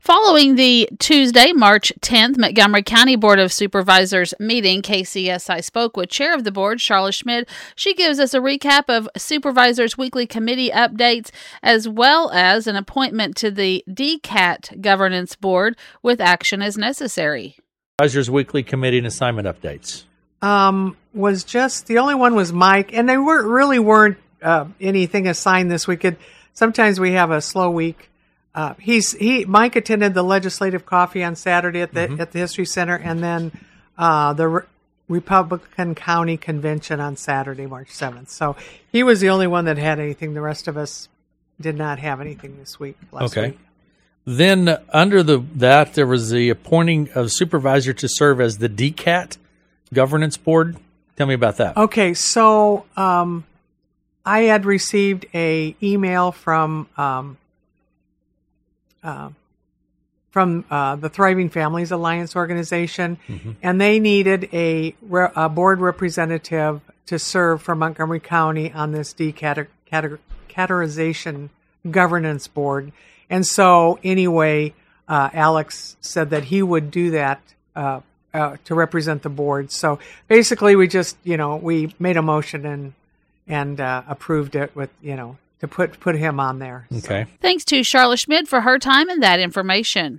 Following the Tuesday, March 10th, Montgomery County Board of Supervisors meeting, KCSI spoke with Chair of the Board, Charlotte Schmid. She gives us a recap of Supervisors' weekly committee updates, as well as an appointment to the DCAT Governance Board with action as necessary. Supervisors' weekly committee and assignment updates. Was just, the only one was Mike, and they weren't anything assigned this week. Sometimes we have a slow week. Mike attended the legislative coffee on Saturday at the History Center, and then the Republican County Convention on Saturday, March 7th. So he was the only one that had anything. The rest of us did not have anything this week. Last week. Then under that there was the appointing of supervisor to serve as the DCAT Governance Board. Tell me about that. Okay, so I had received a email from the Thriving Families Alliance organization, and they needed a board representative to serve for Montgomery County on this decategorization governance board. And so anyway, Alex said that he would do that to represent the board. So basically we just, we made a motion and approved it with, to put him on there. Okay. Thanks to Charlotte Schmid for her time and that information.